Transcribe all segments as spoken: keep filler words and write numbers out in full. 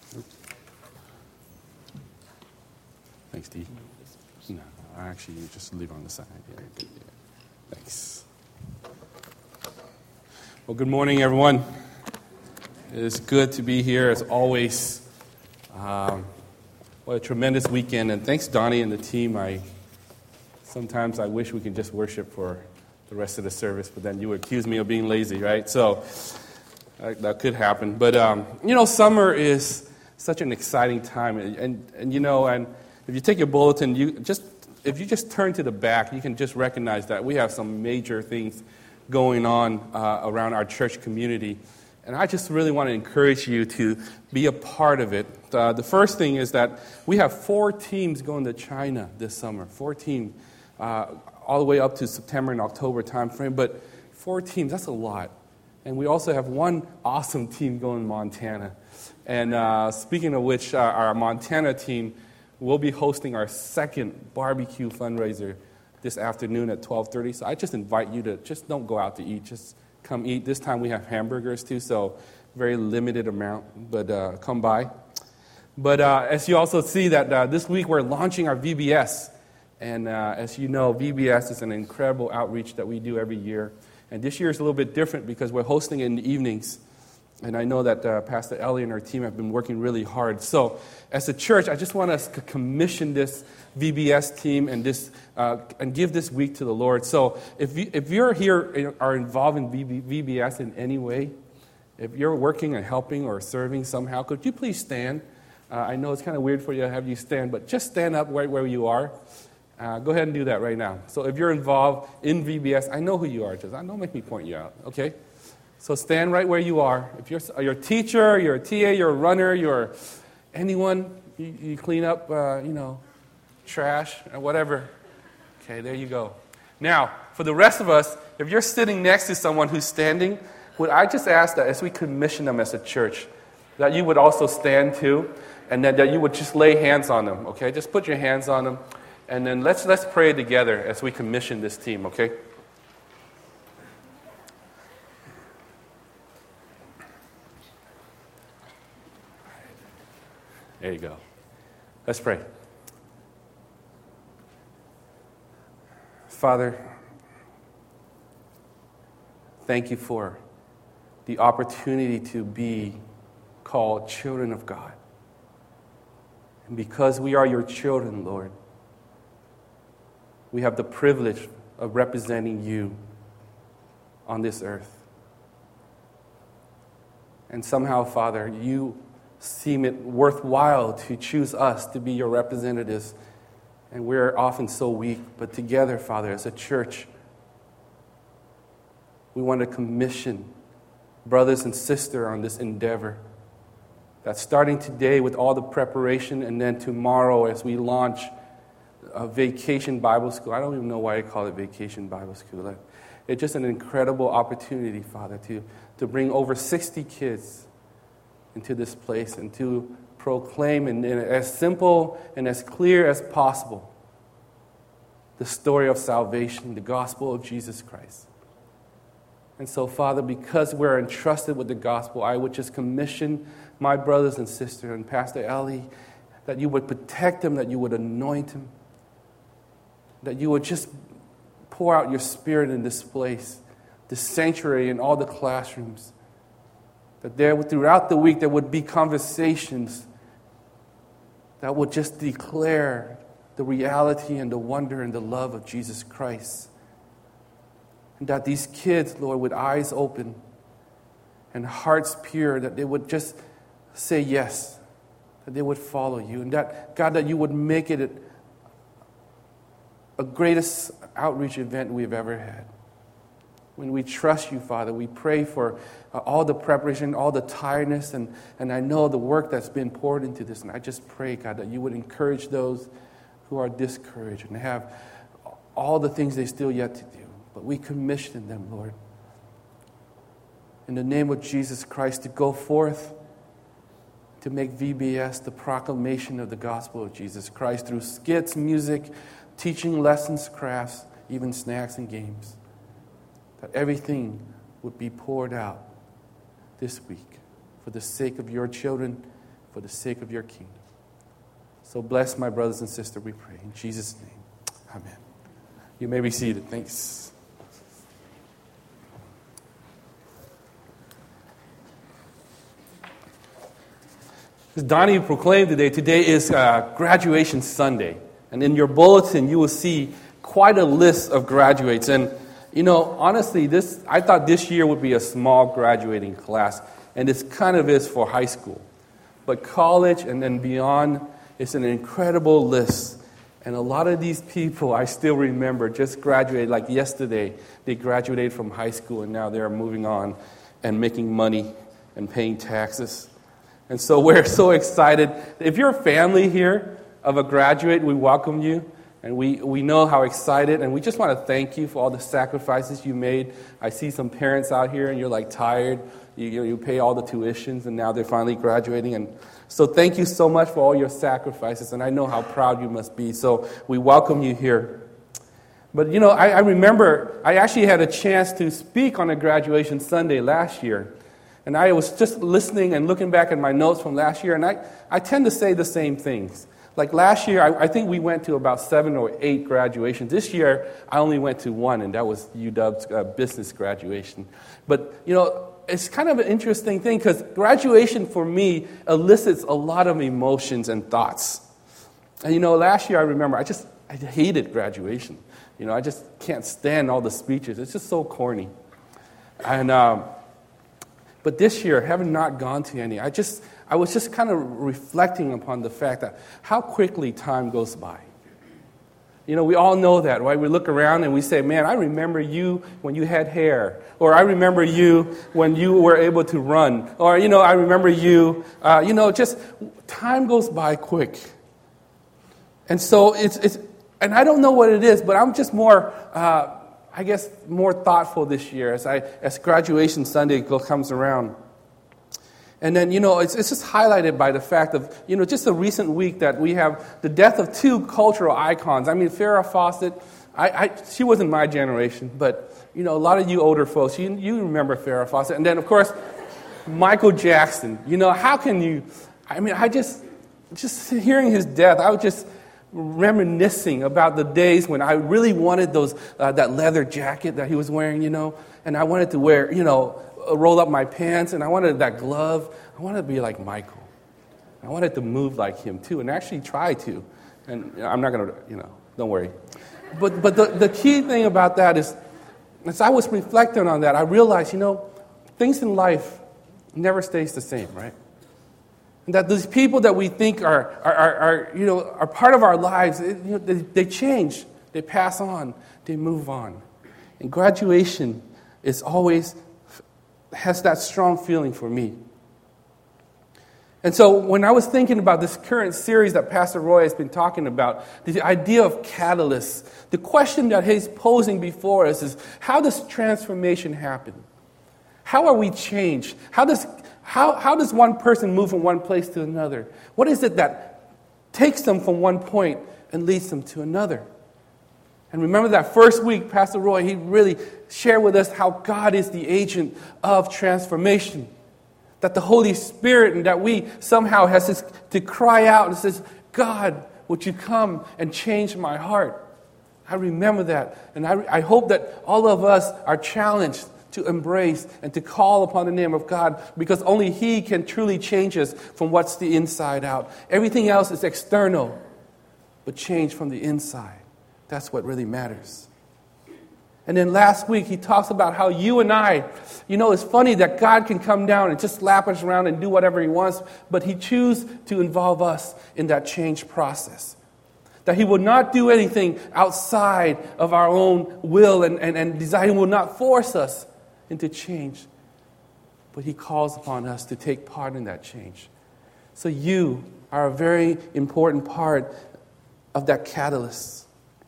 Thanks, Steve. No, I actually just leave on the side. Yeah, good, yeah. Thanks. Well, good morning, everyone. It is good to be here, as always. Um, what a tremendous weekend. And thanks, Donnie and the team. I Sometimes I wish we could just worship for the rest of the service, but then you would accuse me of being lazy, right? So that, that could happen. But, um, you know, summer is such an exciting time. And, and, and, you know, and if you take your bulletin, you just if you just turn to the back, you can just recognize that we have some major things going on uh, around our church community. And I just really want to encourage you to be a part of it. Uh, the first thing is that we have four teams going to China this summer. Four teams, uh, all the way up to September and October time frame. But four teams, that's a lot. And we also have one awesome team going to Montana. And uh, speaking of which, uh, our Montana team will be hosting our second barbecue fundraiser this afternoon at twelve thirty. So I just invite you to just don't go out to eat. Just come eat. This time we have hamburgers too, so very limited amount, but uh, come by. But uh, as you also see that uh, this week we're launching our V B S. And uh, as you know, V B S is an incredible outreach that we do every year. And this year is a little bit different because we're hosting it in the evenings. And I know that uh, Pastor Ellie and her team have been working really hard. So as a church, I just want us to commission this V B S team and this uh, and give this week to the Lord. So if, you, if you're here, are involved in V B S in any way, if you're working and helping or serving somehow, could you please stand? Uh, I know it's kind of weird for you to have you stand, but just stand up right where you are. Uh, go ahead and do that right now. So if you're involved in V B S, I know who you are. Just don't make me point you out, okay? So stand right where you are. If you're, you're a teacher, you're a T A, you're a runner, you're anyone, you, you clean up, uh, you know, trash or whatever. Okay, there you go. Now, for the rest of us, if you're sitting next to someone who's standing, would I just ask that as we commission them as a church, that you would also stand too, and that, that you would just lay hands on them, okay? Just put your hands on them, and then let's let's pray together as we commission this team, okay? There you go. Let's pray. Father, thank you for the opportunity to be called children of God. And because we are your children, Lord, we have the privilege of representing you on this earth. And somehow, Father, you seem it worthwhile to choose us to be your representatives. And we're often so weak. But together, Father, as a church, we want to commission brothers and sisters on this endeavor. That's starting today with all the preparation, and then tomorrow as we launch a Vacation Bible School. I don't even know why I call it Vacation Bible School. It's just an incredible opportunity, Father, to, to bring over sixty kids into this place and to proclaim in, in as simple and as clear as possible the story of salvation, the gospel of Jesus Christ. And so, Father, because we're entrusted with the gospel, I would just commission my brothers and sisters and Pastor Ellie, that you would protect them, that you would anoint them, that you would just pour out your Spirit in this place, this sanctuary, in all the classrooms. That there, throughout the week, there would be conversations that would just declare the reality and the wonder and the love of Jesus Christ. And that these kids, Lord, with eyes open and hearts pure, that they would just say yes, that they would follow you. And that, God, that you would make it a, a greatest outreach event we've ever had. When we trust you, Father, we pray for uh, all the preparation, all the tiredness, and, and I know the work that's been poured into this. And I just pray, God, that you would encourage those who are discouraged and have all the things they still yet to do. But we commission them, Lord, in the name of Jesus Christ, to go forth to make V B S the proclamation of the gospel of Jesus Christ through skits, music, teaching lessons, crafts, even snacks and games. That everything would be poured out this week for the sake of your children for the sake of your kingdom. So bless my brothers and sisters, we pray. In Jesus' name, amen. You may be seated. Thanks. As Donnie proclaimed today, today is uh, graduation Sunday. And in your bulletin, you will see quite a list of graduates. And, you know, honestly, this I thought this year would be a small graduating class. And this kind of is for high school. But college and then beyond, it's an incredible list. And a lot of these people I still remember just graduated, like yesterday. They graduated from high school and now they're moving on and making money and paying taxes. And so we're so excited. If you're a family here of a graduate, we welcome you. And we, we know how excited. And we just want to thank you for all the sacrifices you made. I see some parents out here and you're like tired. You, you, you pay all the tuitions and now they're finally graduating. And so thank you so much for all your sacrifices. And I know how proud you must be. So we welcome you here. But, you know, I, I remember I actually had a chance to speak on a graduation Sunday last year. And I was just listening and looking back at my notes from last year, and I, I tend to say the same things. Like last year, I, I think we went to about seven or eight graduations. This year, I only went to one, and that was U W's uh, business graduation. But, you know, it's kind of an interesting thing because graduation for me elicits a lot of emotions and thoughts. And, you know, last year I remember I just I hated graduation. You know, I just can't stand all the speeches. It's just so corny. And, um, But this year, having not gone to any, I just I was just kind of reflecting upon the fact that how quickly time goes by. You know, we all know that, right? We look around and we say, man, I remember you when you had hair. Or I remember you when you were able to run. Or, you know, I remember you, uh, you know, just time goes by quick. And so it's, it's, and I don't know what it is, but I'm just more, uh, I guess, more thoughtful this year as I as graduation Sunday comes around. And then, you know, it's, it's just highlighted by the fact of, you know, just a recent week that we have the death of two cultural icons. I mean, Farrah Fawcett, I, I, she wasn't my generation, but, you know, a lot of you older folks, you, you remember Farrah Fawcett. And then, of course, Michael Jackson. You know, how can you, I mean, I just, just hearing his death, I was just reminiscing about the days when I really wanted those uh, that leather jacket that he was wearing, you know, and I wanted to wear, you know, roll up my pants, and I wanted that glove. I wanted to be like Michael. I wanted to move like him too, and actually try to. And you know, I'm not going to, you know, don't worry. But but the, the key thing about that is, as I was reflecting on that, I realized, you know, things in life never stays the same, right? And that these people that we think are, are, are, are you know, are part of our lives, it, you know, they, they change, they pass on, they move on. And graduation is always, has that strong feeling for me. And so when I was thinking about this current series that Pastor Roy has been talking about, the idea of catalysts, the question that he's posing before us is, how does transformation happen? How are we changed? How does how how does one person move from one place to another? What is it that takes them from one point and leads them to another? And remember that first week, Pastor Roy, he really shared with us how God is the agent of transformation. That the Holy Spirit, and that we somehow has this, to cry out and says, God, would you come and change my heart? I remember that. And I, I hope that all of us are challenged to embrace and to call upon the name of God, because only He can truly change us from what's the inside out. Everything else is external, but change from the inside. That's what really matters. And then last week, he talks about how you and I, you know, it's funny that God can come down and just slap us around and do whatever He wants, but He chooses to involve us in that change process. That He will not do anything outside of our own will and, and, and desire. He will not force us into change, but He calls upon us to take part in that change. So you are a very important part of that catalyst.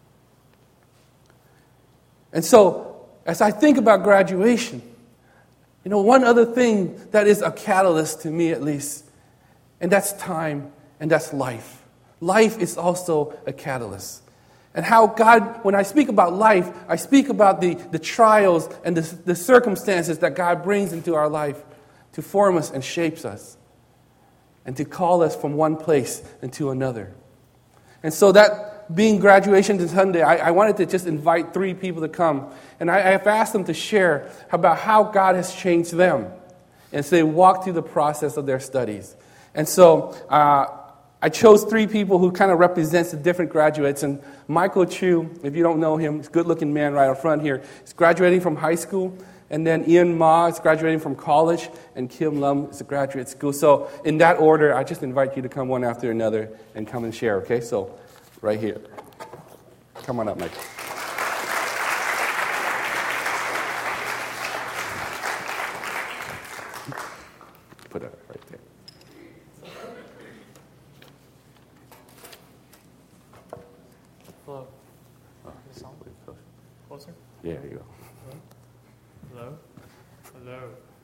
And so, as I think about graduation, you know, one other thing that is a catalyst to me at least, and that's time, and that's life. Life is also a catalyst. And how God, when I speak about life, I speak about the, the trials and the, the circumstances that God brings into our life to form us and shapes us. and to call us from one place into another. And so that being graduation Sunday, I, I wanted to just invite three people to come. And I, I've asked them to share about how God has changed them as they walk through the process of their studies. And so uh, I chose three people who kind of represents the different graduates. And Michael Chu, if you don't know him, he's a good-looking man right up front here. He's graduating from high school. And then Ian Ma is graduating from college. And Kim Lum is a graduate school. So in that order, I just invite you to come one after another and come and share, okay? So right here. Come on up, Michael. Put it right there. Hello. Oh, this on? Closer? Yeah, there you go. Hello? Hello?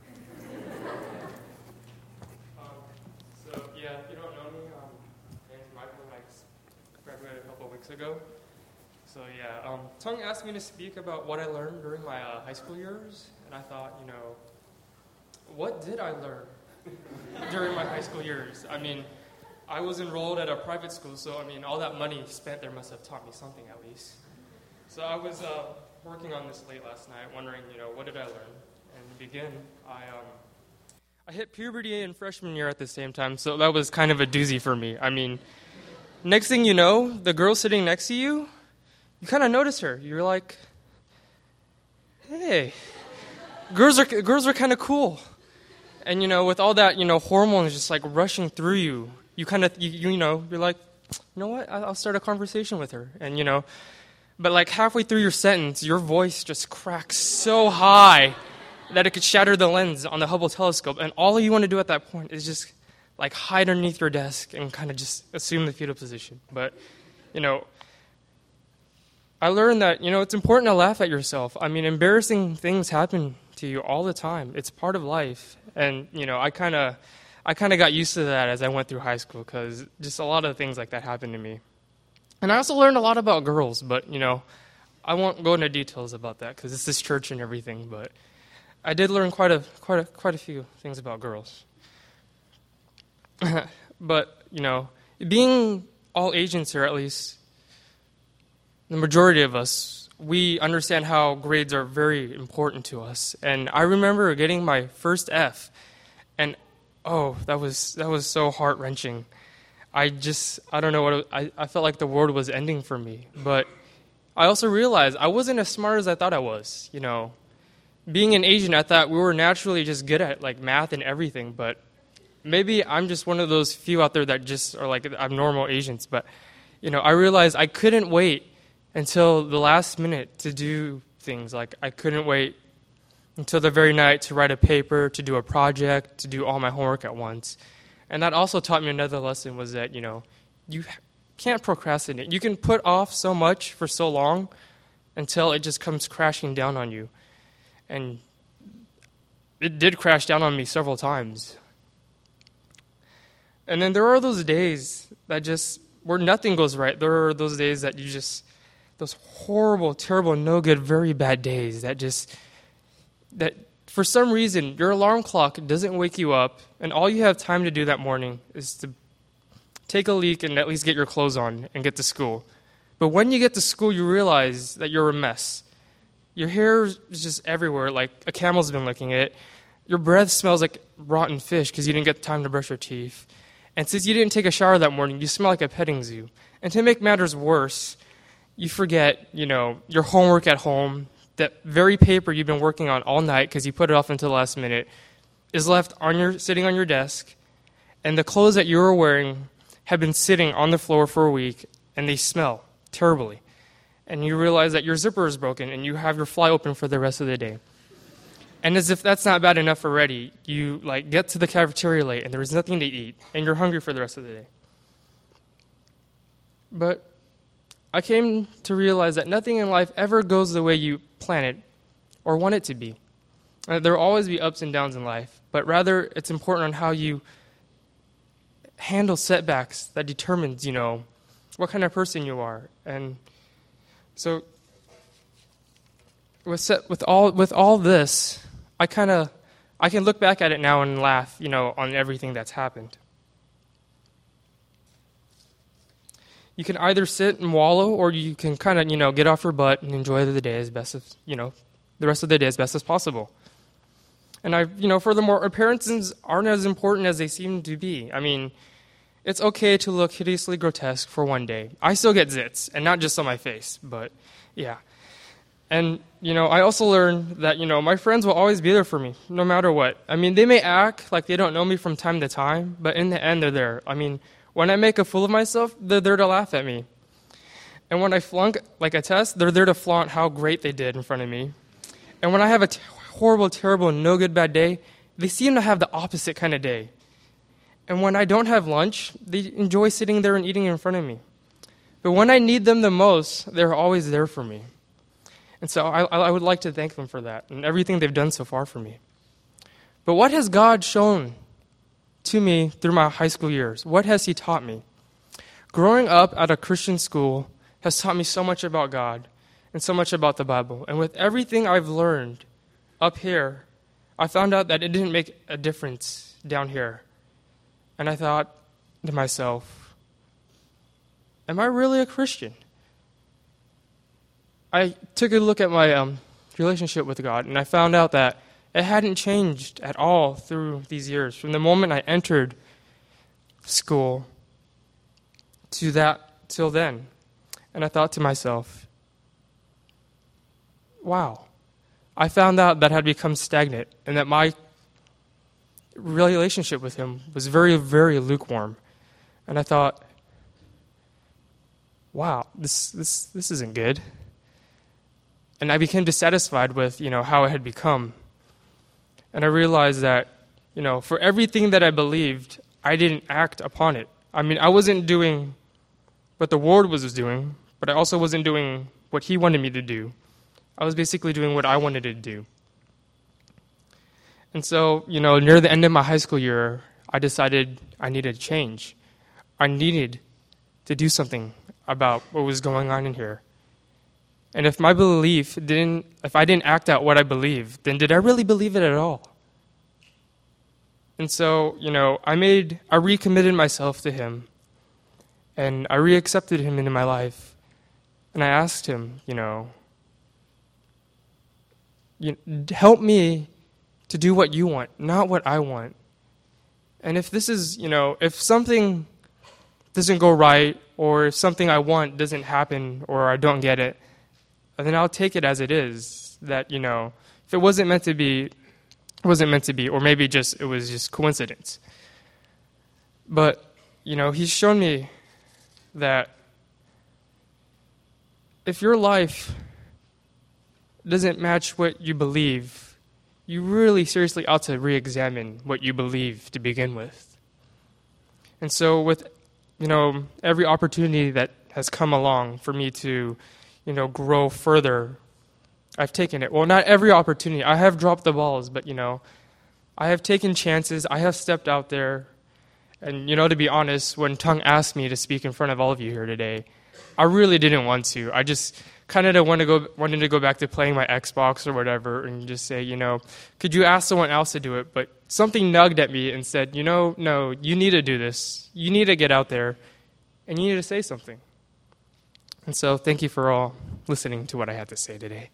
um, so, yeah, if you don't know me, um, my name's Michael, and I just graduated a couple of weeks ago. So, yeah, um, Tung asked me to speak about what I learned during my uh, high school years, and I thought, you know, what did I learn during my high school years? I mean, I was enrolled at a private school, so, I mean, all that money spent there must have taught me something at least. So I was uh, working on this late last night, wondering, you know, what did I learn? And to begin, I um, I hit puberty in freshman year at the same time, so that was kind of a doozy for me. I mean, next thing you know, the girl sitting next to you, you kind of notice her. You're like, hey, girls are girls are kind of cool. And, you know, with all that, you know, hormones just like rushing through you, you kind of, you, you know, you're like, you know what, I'll start a conversation with her. And, you know, but like halfway through your sentence, your voice just cracks so high that it could shatter the lens on the Hubble telescope. And all you want to do at that point is just like hide underneath your desk and kind of just assume the fetal position. But, you know, I learned that, you know, it's important to laugh at yourself. I mean, embarrassing things happen to you all the time. It's part of life. And, you know, I kind of I kind of got used to that as I went through high school because just a lot of things like that happened to me. And I also learned a lot about girls, but, you know, I won't go into details about that because it's this church and everything, but I did learn quite a quite a quite a few things about girls. But, you know, being all Asians here, at least the majority of us, we understand how grades are very important to us. And I remember getting my first F, and oh, that was that was so heart-wrenching. I just, I don't know what, it, I, I felt like the world was ending for me. But I also realized I wasn't as smart as I thought I was, you know. Being an Asian, I thought we were naturally just good at, like, math and everything. But maybe I'm just one of those few out there that just are, like, abnormal Asians. But, you know, I realized I couldn't wait until the last minute to do things. Like, I couldn't wait until the very night to write a paper, to do a project, to do all my homework at once. And that also taught me another lesson was that, you know, you can't procrastinate. You can put off so much for so long until it just comes crashing down on you. And it did crash down on me several times. And then there are those days that just, where nothing goes right. There are those days that you just, those horrible, terrible, no good, very bad days that just, that for some reason, your alarm clock doesn't wake you up, and all you have time to do that morning is to take a leak and at least get your clothes on and get to school. But when you get to school, you realize that you're a mess. Your hair is just everywhere, like a camel's been licking it. Your breath smells like rotten fish because you didn't get time to brush your teeth. And since you didn't take a shower that morning, you smell like a petting zoo. And to make matters worse, you forget, you know, your homework at home. That very paper you've been working on all night because you put it off until the last minute is left on your sitting on your desk, and the clothes that you were wearing have been sitting on the floor for a week, and they smell terribly. And you realize that your zipper is broken, and you have your fly open for the rest of the day. And as if that's not bad enough already, you like get to the cafeteria late, and there's nothing to eat, and you're hungry for the rest of the day. But I came to realize that nothing in life ever goes the way you plan it or want it to be. Uh, there will always be ups and downs in life, but rather it's important on how you handle setbacks that determines, you know, what kind of person you are. And so with set, with all with all this, I kind of I can look back at it now and laugh, you know, on everything that's happened. You can either sit and wallow, or you can kind of, you know, get off your butt and enjoy the day as best as, you know, the rest of the day as best as possible. And I, you know, furthermore, appearances aren't as important as they seem to be. I mean, it's okay to look hideously grotesque for one day. I still get zits, and not just on my face, but yeah. And, you know, I also learned that, you know, my friends will always be there for me, no matter what. I mean, they may act like they don't know me from time to time, but in the end, they're there. I mean, when I make a fool of myself, they're there to laugh at me. And when I flunk, like a test, they're there to flaunt how great they did in front of me. And when I have a t- horrible, terrible, no good, bad day, they seem to have the opposite kind of day. And when I don't have lunch, they enjoy sitting there and eating in front of me. But when I need them the most, they're always there for me. And so I, I would like to thank them for that and everything they've done so far for me. But what has God shown to me through my high school years? What has He taught me? Growing up at a Christian school has taught me so much about God and so much about the Bible. And with everything I've learned up here, I found out that it didn't make a difference down here. And I thought to myself, am I really a Christian? I took a look at my um, relationship with God, and I found out that it hadn't changed at all through these years. From the moment I entered school to that, till then. And I thought to myself, wow. I found out that I had become stagnant, and that my relationship with Him was very, very lukewarm. And I thought, wow, this this this isn't good. And I became dissatisfied with, you know, how I had become. And I realized that, you know, for everything that I believed, I didn't act upon it. I mean, I wasn't doing what the Lord was doing, but I also wasn't doing what He wanted me to do. I was basically doing what I wanted to do. And so, you know, near the end of my high school year, I decided I needed to change. I needed to do something about what was going on in here. And if my belief didn't, if I didn't act out what I believed, then did I really believe it at all? And so, you know, I made, I recommitted myself to Him, and I reaccepted Him into my life. And I asked Him, you know, you, help me to do what You want, not what I want. And if this is, you know, if something doesn't go right, or if something I want doesn't happen, or I don't get it, then I'll take it as it is. That, you know, if it wasn't meant to be, it wasn't meant to be, or maybe just it was just coincidence. But, you know, He's shown me that if your life doesn't match what you believe, you really seriously ought to re-examine what you believe to begin with. And so with, you know, every opportunity that has come along for me to, you know, grow further, I've taken it. Well, not every opportunity. I have dropped the balls, but, you know, I have taken chances. I have stepped out there. And, you know, to be honest, when Tung asked me to speak in front of all of you here today, I really didn't want to. I just kind of want to go, wanted to go back to playing my Xbox or whatever and just say, you know, could you ask someone else to do it? But something nugged at me and said, you know, no, you need to do this. You need to get out there, and you need to say something. And so thank you for all listening to what I had to say today.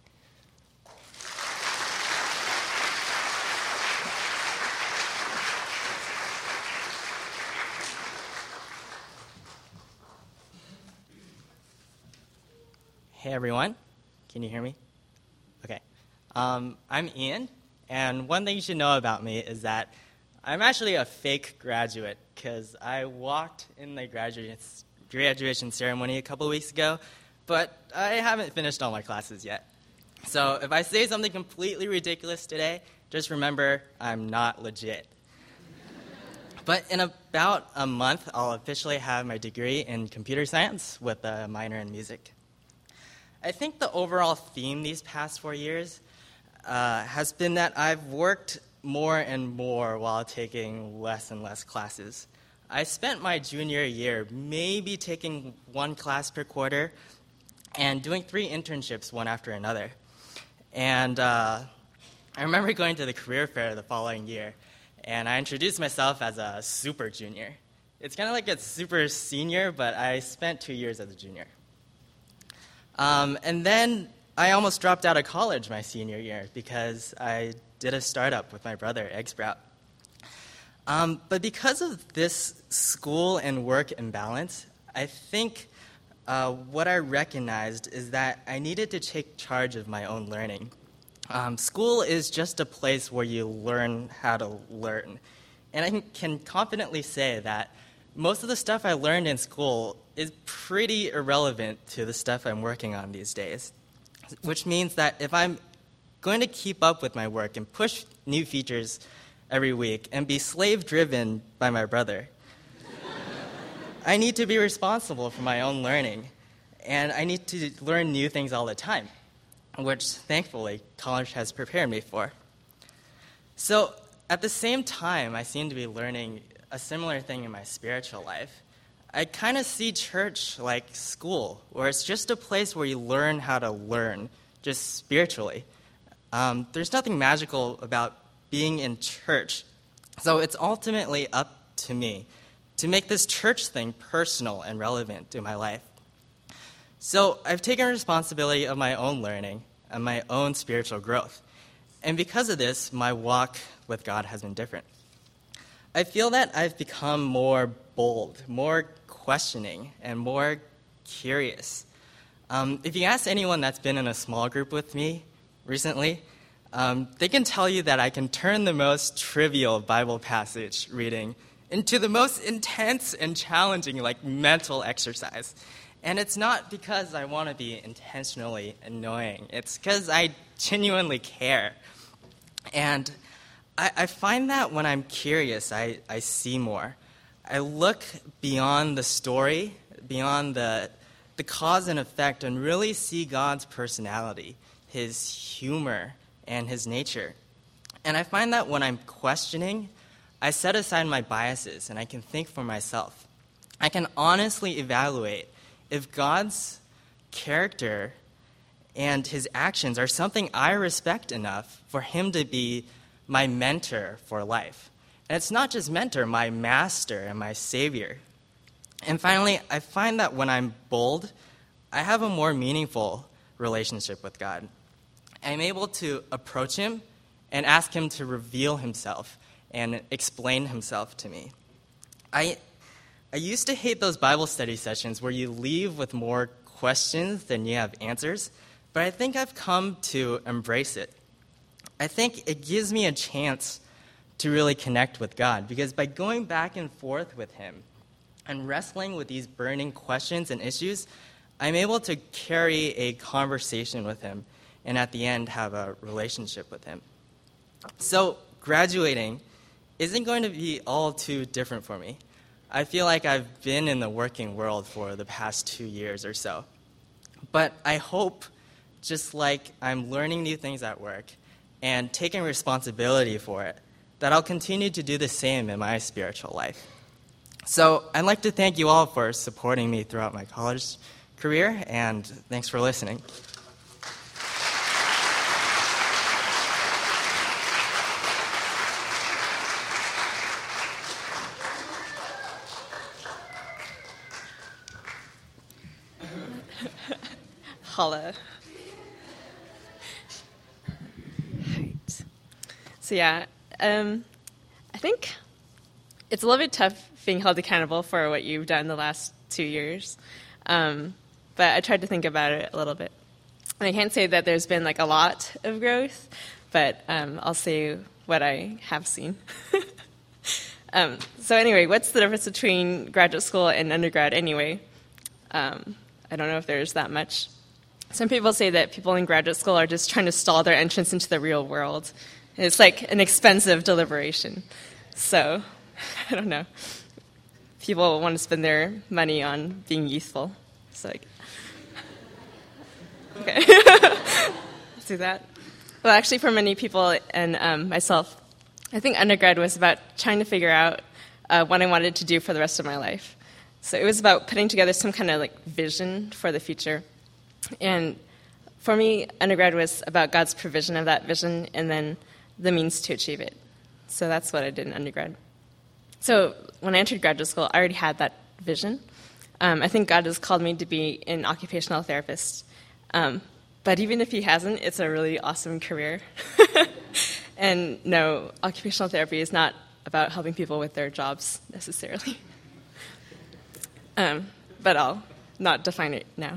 Hey everyone, can you hear me? Okay. Um, I'm Ian, and one thing you should know about me is that I'm actually a fake graduate because I walked in the graduation graduation ceremony a couple weeks ago, but I haven't finished all my classes yet. So if I say something completely ridiculous today, just remember I'm not legit. But in about a month, I'll officially have my degree in computer science with a minor in music. I think the overall theme these past four years uh, has been that I've worked more and more while taking less and less classes. I spent my junior year maybe taking one class per quarter and doing three internships one after another. And uh, I remember going to the career fair the following year, and I introduced myself as a super junior. it's kind of like a super senior, but I spent two years as a junior. Um, and then I almost dropped out of college my senior year because I did a startup with my brother, Egg Sprout. Um, but because of this school and work imbalance, I think uh, what I recognized is that I needed to take charge of my own learning. Um, school is just a place where you learn how to learn. And I can confidently say that most of the stuff I learned in school is pretty irrelevant to the stuff I'm working on these days, which means that if I'm going to keep up with my work and push new features every week and be slave-driven by my brother, I need to be responsible for my own learning, and I need to learn new things all the time, which, thankfully, college has prepared me for. So, at the same time, I seem to be learning a similar thing in my spiritual life. I kind of see church like school, where it's just a place where you learn how to learn, just spiritually. Um, there's nothing magical about being in church, so it's ultimately up to me to make this church thing personal and relevant to my life. So I've taken responsibility of my own learning and my own spiritual growth. And because of this, my walk with God has been different. I feel that I've become more bold, more questioning, and more curious. Um, if you ask anyone that's been in a small group with me recently, um, they can tell you that I can turn the most trivial Bible passage reading into the most intense and challenging, like, mental exercise. And it's not because I want to be intentionally annoying. It's because I genuinely care. And I, I find that when I'm curious, I, I see more. I look beyond the story, beyond the, the cause and effect, and really see God's personality, his humor, and his nature. And I find that when I'm questioning, I set aside my biases, and I can think for myself. I can honestly evaluate if God's character and his actions are something I respect enough for him to be my mentor for life. And it's not just mentor, my master and my savior. And finally, I find that when I'm bold, I have a more meaningful relationship with God. I'm able to approach him and ask him to reveal himself and explain himself to me. I I used to hate those Bible study sessions where you leave with more questions than you have answers, but I think I've come to embrace it. I think it gives me a chance to really connect with God, because by going back and forth with him and wrestling with these burning questions and issues, I'm able to carry a conversation with him and at the end have a relationship with him. So graduating isn't going to be all too different for me. I feel like I've been in the working world for the past two years or so. But I hope, just like I'm learning new things at work and taking responsibility for it, that I'll continue to do the same in my spiritual life. So I'd like to thank you all for supporting me throughout my college career, and thanks for listening. Hello. Right. So yeah, um, I think it's a little bit tough being held accountable for what you've done the last two years, um, but I tried to think about it a little bit. And I can't say that there's been like a lot of growth, but um, I'll say what I have seen. um, so anyway, what's the difference between graduate school and undergrad anyway? Um, I don't know if there's that much. Some people say that people in graduate school are just trying to stall their entrance into the real world. It's like an expensive deliberation. So, I don't know. People want to spend their money on being youthful. It's like, okay. Let's do that. Well, actually, for many people and um, myself, I think undergrad was about trying to figure out uh, what I wanted to do for the rest of my life. So it was about putting together some kind of like vision for the future. And for me, undergrad was about God's provision of that vision and then the means to achieve it. So that's what I did in undergrad. So when I entered graduate school, I already had that vision. Um, I think God has called me to be an occupational therapist. Um, but even if he hasn't, it's a really awesome career. And no, occupational therapy is not about helping people with their jobs necessarily. Um, but I'll not define it now.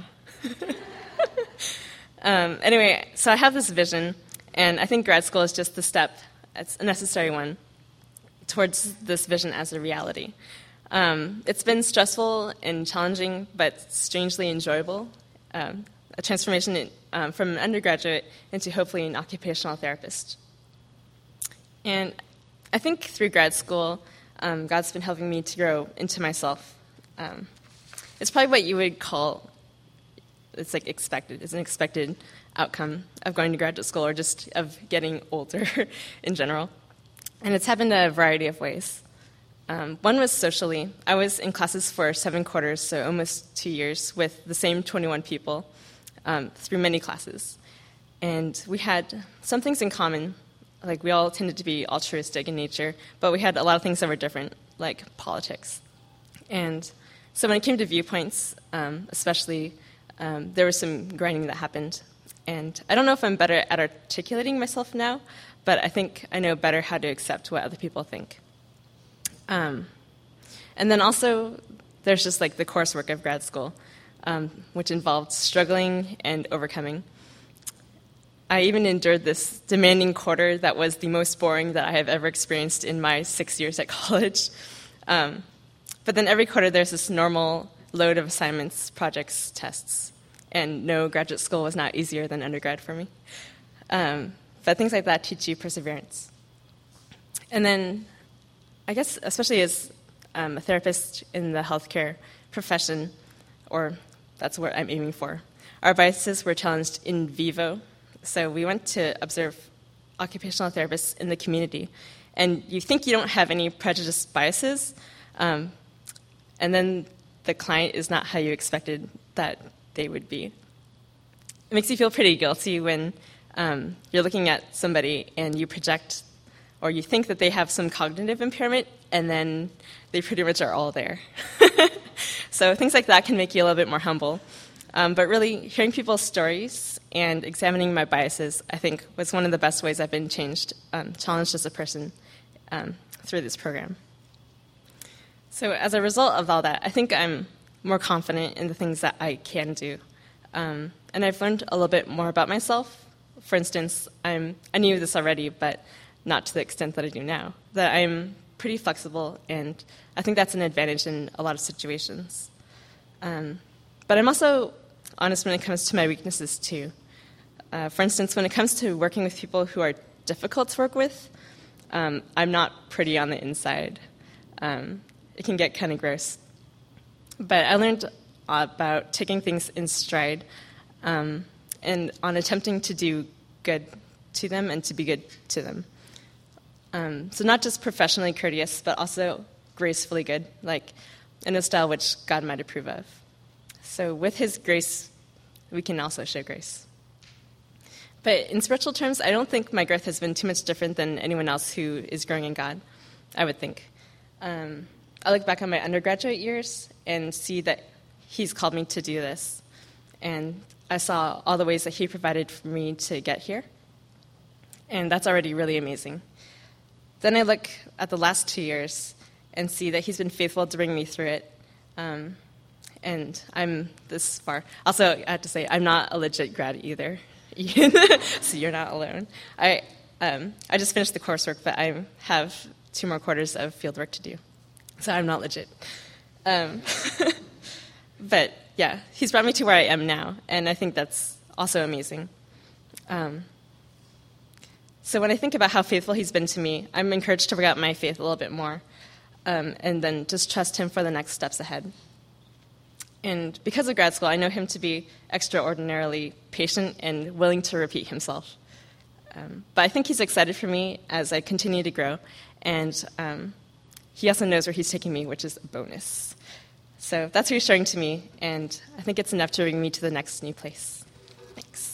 um, anyway, so I have this vision, and I think grad school is just the step, it's a necessary one, towards this vision as a reality. Um, it's been stressful and challenging, but strangely enjoyable. Um, a transformation in, um, from an undergraduate into hopefully an occupational therapist. And I think through grad school, um, God's been helping me to grow into myself. Um, it's probably what you would call, it's like expected, it's an expected outcome of going to graduate school or just of getting older in general. And it's happened in a variety of ways. Um, one was socially. I was in classes for seven quarters, so almost two years, with the same twenty-one people um, through many classes. And we had some things in common. Like, we all tended to be altruistic in nature, but we had a lot of things that were different, like politics. And so when it came to viewpoints, um, especially, um, there was some grinding that happened. And I don't know if I'm better at articulating myself now, but I think I know better how to accept what other people think. Um, and then also, there's just like the coursework of grad school, um, which involved struggling and overcoming. I even endured this demanding quarter that was the most boring that I have ever experienced in my six years at college. Um, but then every quarter there's this normal load of assignments, projects, tests. And no, graduate school was not easier than undergrad for me. Um, but things like that teach you perseverance. And then, I guess, especially as um, a therapist in the healthcare profession, or that's what I'm aiming for, our biases were challenged in vivo. So we went to observe occupational therapists in the community. And you think you don't have any prejudiced biases, um, and then the client is not how you expected that they would be. It makes you feel pretty guilty when um, you're looking at somebody and you project or you think that they have some cognitive impairment, and then they pretty much are all there. So things like that can make you a little bit more humble. Um, but really, hearing people's stories and examining my biases, I think, was one of the best ways I've been changed, um, challenged as a person um, through this program. So as a result of all that, I think I'm more confident in the things that I can do. Um, and I've learned a little bit more about myself. For instance, I'm, I knew this already, but not to the extent that I do now, that I'm pretty flexible, and I think that's an advantage in a lot of situations. Um, but I'm also honest when it comes to my weaknesses, too. Uh, for instance, when it comes to working with people who are difficult to work with, um, I'm not pretty on the inside. Um, it can get kind of gross. But I learned about taking things in stride um, and on attempting to do good to them and to be good to them. Um, so not just professionally courteous, but also gracefully good, like in a style which God might approve of. So with his grace, we can also show grace. But in spiritual terms, I don't think my growth has been too much different than anyone else who is growing in God, I would think. Um, I look back on my undergraduate years and see that he's called me to do this. And I saw all the ways that he provided for me to get here. And that's already really amazing. Then I look at the last two years and see that he's been faithful to bring me through it. Um, and I'm this far. Also, I have to say, I'm not a legit grad either. So you're not alone. I um, I just finished the coursework, but I have two more quarters of fieldwork to do. So I'm not legit. Um, but yeah, he's brought me to where I am now, and I think that's also amazing. Um, so when I think about how faithful he's been to me, I'm encouraged to work out my faith a little bit more, um, and then just trust him for the next steps ahead. And because of grad school, I know him to be extraordinarily patient and willing to repeat himself. Um, but I think he's excited for me as I continue to grow, and um, he also knows where he's taking me, which is a bonus. So that's reassuring to me, and I think it's enough to bring me to the next new place. Thanks.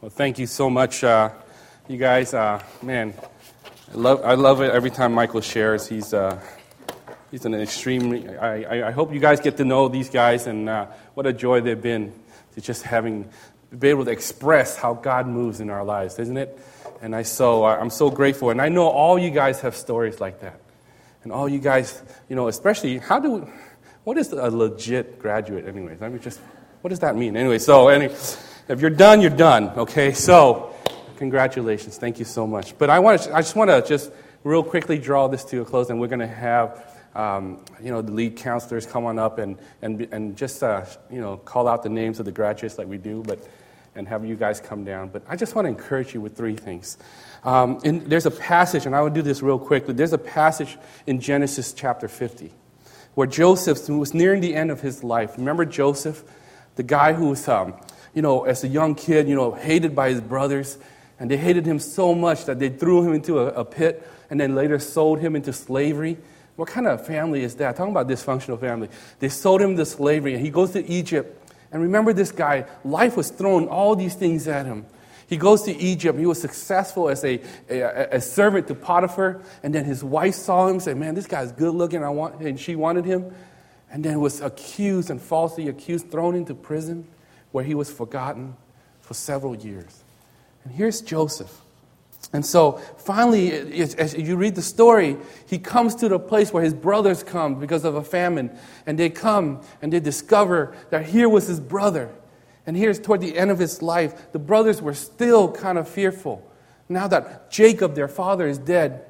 Well, thank you so much, uh, you guys. Uh, man, I love I love it every time Michael shares. He's uh, he's an extremely. I, I, I hope you guys get to know these guys, and uh, what a joy they've been to just having be able to express how God moves in our lives, isn't it? And I so I'm so grateful, and I know all you guys have stories like that, and all you guys, you know, especially how do what is a legit graduate, anyways? Let me just what does that mean, anyway? So anyway. If you're done, you're done, okay? So, congratulations. Thank you so much. But I want to, I just want to just real quickly draw this to a close, and we're going to have, um, you know, the lead counselors come on up and and and just, uh, you know, call out the names of the graduates like we do, but and have you guys come down. But I just want to encourage you with three things. Um, and there's a passage, and I will do this real quickly. There's a passage in Genesis chapter fifty where Joseph was nearing the end of his life. Remember Joseph, the guy who was... Um, you know, as a young kid, you know, hated by his brothers, and they hated him so much that they threw him into a, a pit and then later sold him into slavery. What kind of family is that? Talking about dysfunctional family. They sold him into slavery, and he goes to Egypt. And remember this guy, life was throwing all these things at him. He goes to Egypt. He was successful as a, a, a servant to Potiphar, and then his wife saw him and said, man, this guy's good looking, I want, and she wanted him. And then was accused and falsely accused, thrown into prison, where he was forgotten for several years. And here's Joseph. And so finally, as you read the story, he comes to the place where his brothers come because of a famine. And they come and they discover that here was his brother. And here's toward the end of his life, the brothers were still kind of fearful. Now that Jacob, their father, is dead,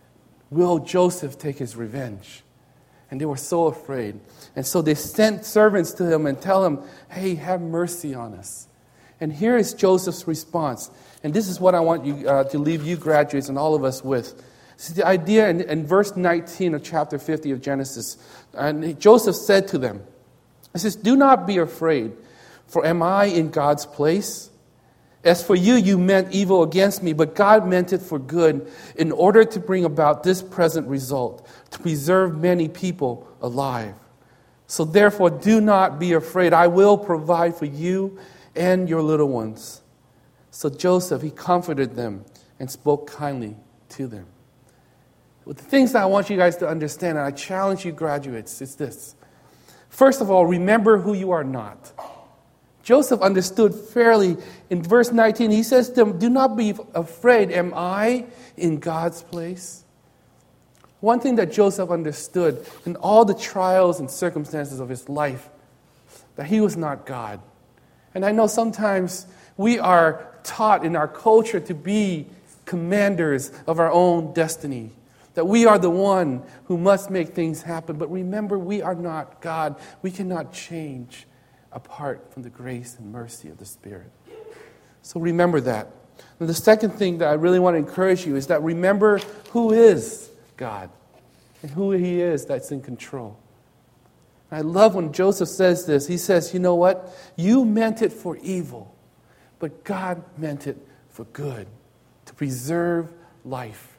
will Joseph take his revenge? And they were so afraid. And so they sent servants to him and tell him, hey, have mercy on us. And here is Joseph's response. And this is what I want you uh, to leave you graduates and all of us with. This is the idea in, in verse nineteen of chapter fifty of Genesis. And Joseph said to them, he says, do not be afraid, for am I in God's place? As for you, you meant evil against me, but God meant it for good in order to bring about this present result, to preserve many people alive. So therefore, do not be afraid. I will provide for you and your little ones. So Joseph, he comforted them and spoke kindly to them. Well, the things that I want you guys to understand, and I challenge you graduates, is this. First of all, remember who you are not. Joseph understood fairly. In verse nineteen, he says to them, do not be afraid. Am I in God's place? One thing that Joseph understood in all the trials and circumstances of his life, that he was not God. And I know sometimes we are taught in our culture to be commanders of our own destiny, that we are the one who must make things happen. But remember, we are not God. We cannot change apart from the grace and mercy of the Spirit. So remember that. And the second thing that I really want to encourage you is that remember who is God and who He is that's in control. And I love when Joseph says this. He says, you know what? You meant it for evil, but God meant it for good, to preserve life.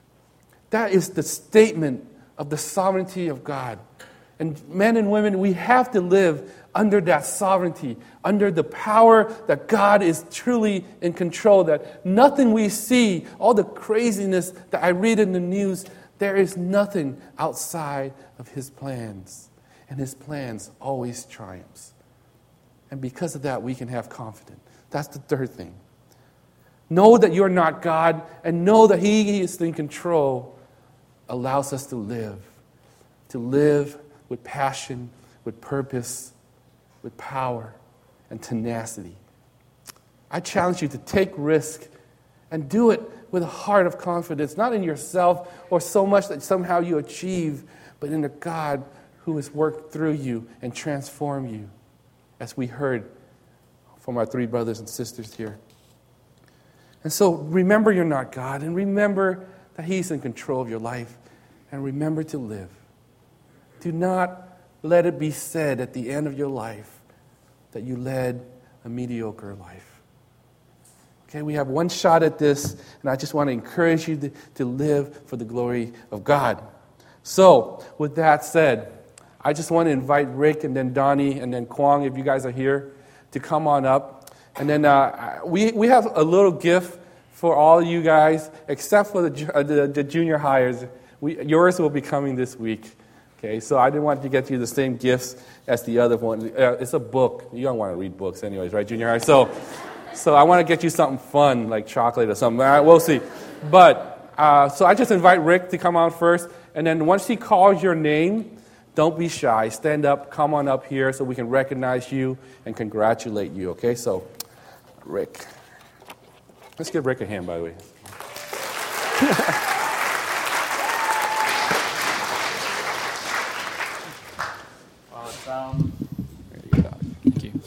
That is the statement of the sovereignty of God. And men and women, we have to live under that sovereignty, under the power that God is truly in control, that nothing we see, all the craziness that I read in the news, there is nothing outside of His plans. And His plans always triumphs. And because of that, we can have confidence. That's the third thing. Know that you're not God, and know that He is in control allows us to live. To live with passion, with purpose, with power and tenacity. I challenge you to take risk and do it with a heart of confidence, not in yourself or so much that somehow you achieve, but in a God who has worked through you and transformed you, as we heard from our three brothers and sisters here. And so remember you're not God, and remember that He's in control of your life, and remember to live. Do not let it be said at the end of your life that you led a mediocre life. Okay, we have one shot at this, and I just want to encourage you to, to live for the glory of God. So, with that said, I just want to invite Rick and then Donnie and then Kwang, if you guys are here, to come on up. And then uh, we, we have a little gift for all you guys, except for the, ju- uh, the, the junior hires. We, yours will be coming this week. Okay, so I didn't want to get you the same gifts as the other one. Uh, it's a book. You don't want to read books anyways, right, junior hires? So, so I want to get you something fun, like chocolate or something. All right, we'll see. But, uh, so I just invite Rick to come on first. And then once he calls your name, don't be shy. Stand up, come on up here so we can recognize you and congratulate you, okay? So, Rick. Let's give Rick a hand, by the way. Thank you.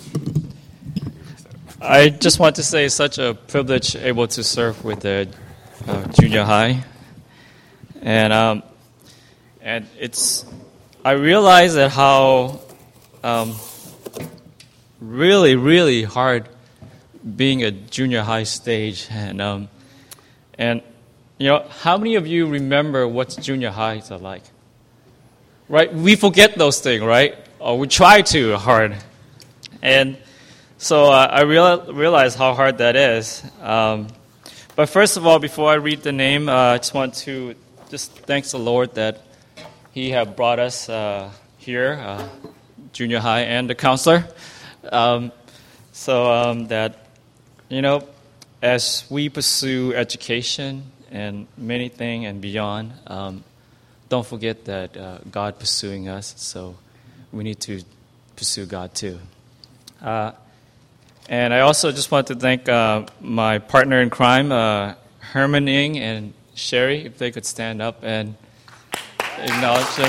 I just want to say it's such a privilege able to serve with the uh, junior high. And um, and it's, I realize that how um, really, really hard being a junior high stage. And, um, and, you know, how many of you remember what junior highs are like? Right? We forget those things, right? Or we try to hard. And so uh, I real, realize how hard that is. Um, but first of all, before I read the name, uh, I just want to just thank the Lord that He have brought us uh, here, uh, junior high and the counselor. Um, so um, that, you know, as we pursue education and many things and beyond, um, don't forget that uh, God pursuing us, so we need to pursue God too. Uh, and I also just want to thank uh, my partner in crime, uh, Herman Ng and Sherry, if they could stand up and acknowledge them.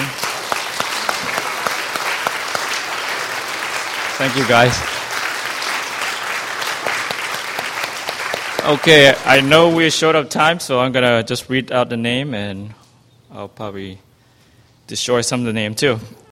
Thank you, guys. Okay, I know we're short of time, so I'm going to just read out the name, and I'll probably destroy some of the name too.